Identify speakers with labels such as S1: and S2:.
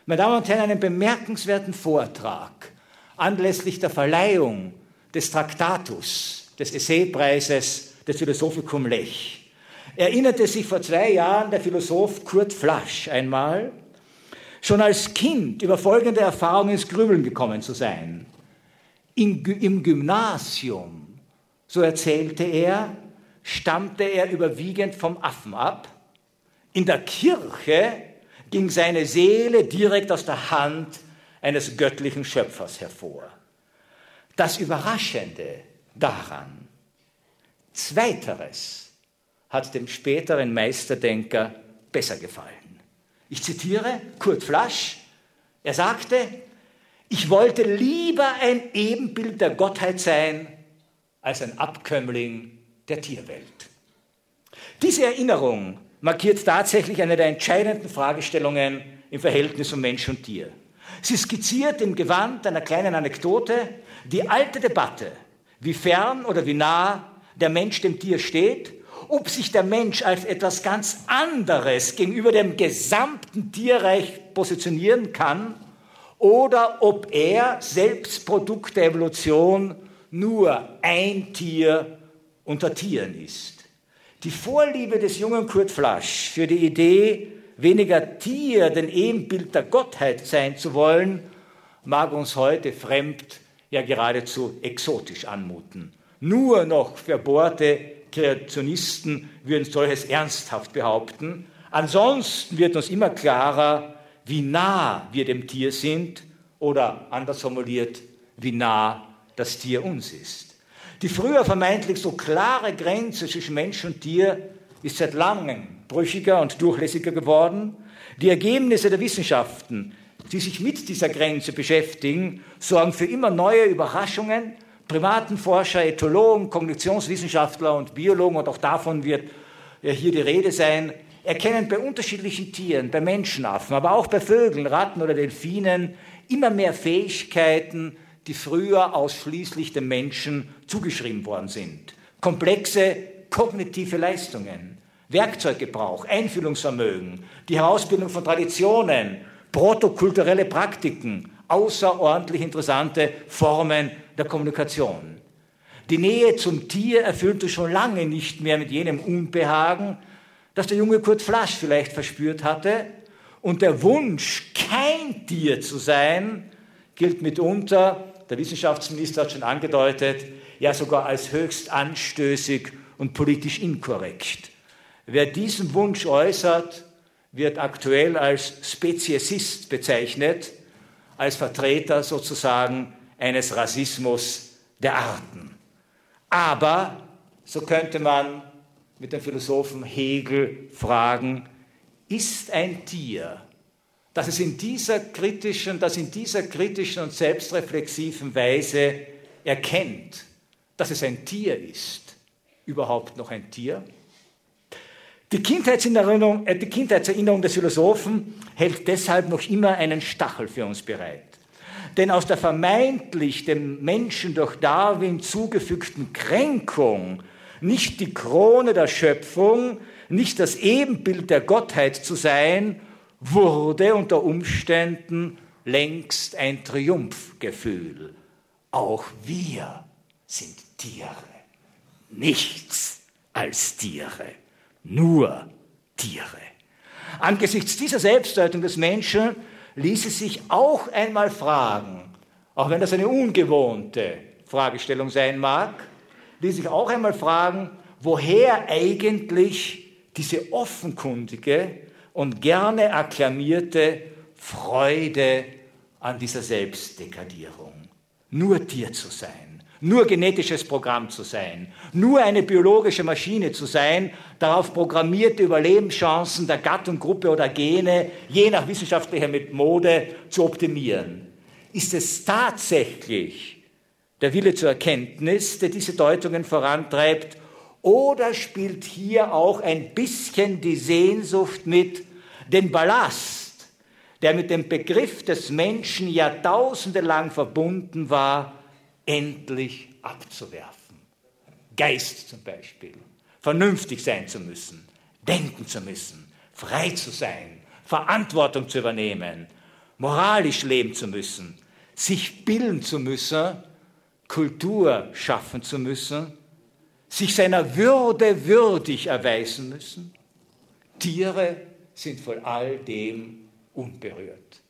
S1: Meine Damen und Herren, einen bemerkenswerten Vortrag anlässlich der Verleihung des Traktatus, des Essaypreises des Philosophicum Lech, erinnerte sich vor 2 Jahren der Philosoph Kurt Flasch einmal, schon als Kind über folgende Erfahrung ins Grübeln gekommen zu sein. Im Gymnasium, so erzählte er, stammte er überwiegend vom Affen ab. In der Kirche ging seine Seele direkt aus der Hand eines göttlichen Schöpfers hervor. Das Überraschende daran, Zweiteres hat dem späteren Meisterdenker besser gefallen. Ich zitiere Kurt Flasch, er sagte, ich wollte lieber ein Ebenbild der Gottheit sein, als ein Abkömmling der Tierwelt. Diese Erinnerung markiert tatsächlich eine der entscheidenden Fragestellungen im Verhältnis von Mensch und Tier. Sie skizziert im Gewand einer kleinen Anekdote die alte Debatte, wie fern oder wie nah der Mensch dem Tier steht, ob sich der Mensch als etwas ganz anderes gegenüber dem gesamten Tierreich positionieren kann oder ob er selbst Produkt der Evolution nur ein Tier unter Tieren ist. Die Vorliebe des jungen Kurt Flasch für die Idee, weniger Tier denn Ebenbild der Gottheit sein zu wollen, mag uns heute fremd, ja geradezu exotisch anmuten. Nur noch verbohrte Kreationisten würden solches ernsthaft behaupten. Ansonsten wird uns immer klarer, wie nah wir dem Tier sind oder anders formuliert, wie nah das Tier uns ist. Die früher vermeintlich so klare Grenze zwischen Mensch und Tier ist seit langem brüchiger und durchlässiger geworden. Die Ergebnisse der Wissenschaften, die sich mit dieser Grenze beschäftigen, sorgen für immer neue Überraschungen. Primatenforscher, Ethologen, Kognitionswissenschaftler und Biologen, und auch davon wird ja hier die Rede sein, erkennen bei unterschiedlichen Tieren, bei Menschenaffen, aber auch bei Vögeln, Ratten oder Delfinen immer mehr Fähigkeiten, die früher ausschließlich dem Menschen zugeschrieben worden sind. Komplexe kognitive Leistungen, Werkzeuggebrauch, Einfühlungsvermögen, die Herausbildung von Traditionen, protokulturelle Praktiken, außerordentlich interessante Formen der Kommunikation. Die Nähe zum Tier erfüllte schon lange nicht mehr mit jenem Unbehagen, das der junge Kurt Flasch vielleicht verspürt hatte. Und der Wunsch, kein Tier zu sein, gilt mitunter, der Wissenschaftsminister hat schon angedeutet, ja sogar als höchst anstößig und politisch inkorrekt. Wer diesen Wunsch äußert, wird aktuell als Speziesist bezeichnet, als Vertreter sozusagen eines Rassismus der Arten. Aber, so könnte man mit dem Philosophen Hegel fragen, ist ein Tier, das in dieser kritischen und selbstreflexiven Weise erkennt, dass es ein Tier ist, überhaupt noch ein Tier? Die Kindheitserinnerung des Philosophen hält deshalb noch immer einen Stachel für uns bereit. Denn aus der vermeintlich dem Menschen durch Darwin zugefügten Kränkung, nicht die Krone der Schöpfung, nicht das Ebenbild der Gottheit zu sein, wurde unter Umständen längst ein Triumphgefühl. Auch wir sind Tiere, nichts als Tiere. Nur Tiere. Angesichts dieser Selbstdeutung des Menschen ließ es sich auch einmal fragen, auch wenn das eine ungewohnte Fragestellung sein mag, ließ sich auch einmal fragen, woher eigentlich diese offenkundige und gerne akklamierte Freude an dieser Selbstdekadierung. Nur Tier zu sein, nur genetisches Programm zu sein, nur eine biologische Maschine zu sein, darauf programmierte Überlebenschancen der Gattung, Gruppe oder Gene, je nach wissenschaftlicher Methode, zu optimieren. Ist es tatsächlich der Wille zur Erkenntnis, der diese Deutungen vorantreibt, oder spielt hier auch ein bisschen die Sehnsucht mit, den Ballast, der mit dem Begriff des Menschen jahrtausendelang verbunden war, endlich abzuwerfen? Geist zum Beispiel, vernünftig sein zu müssen, denken zu müssen, frei zu sein, Verantwortung zu übernehmen. moralisch leben zu müssen, sich bilden zu müssen, Kultur schaffen zu müssen, sich seiner Würde würdig erweisen müssen. Tiere sind von all dem unberührt.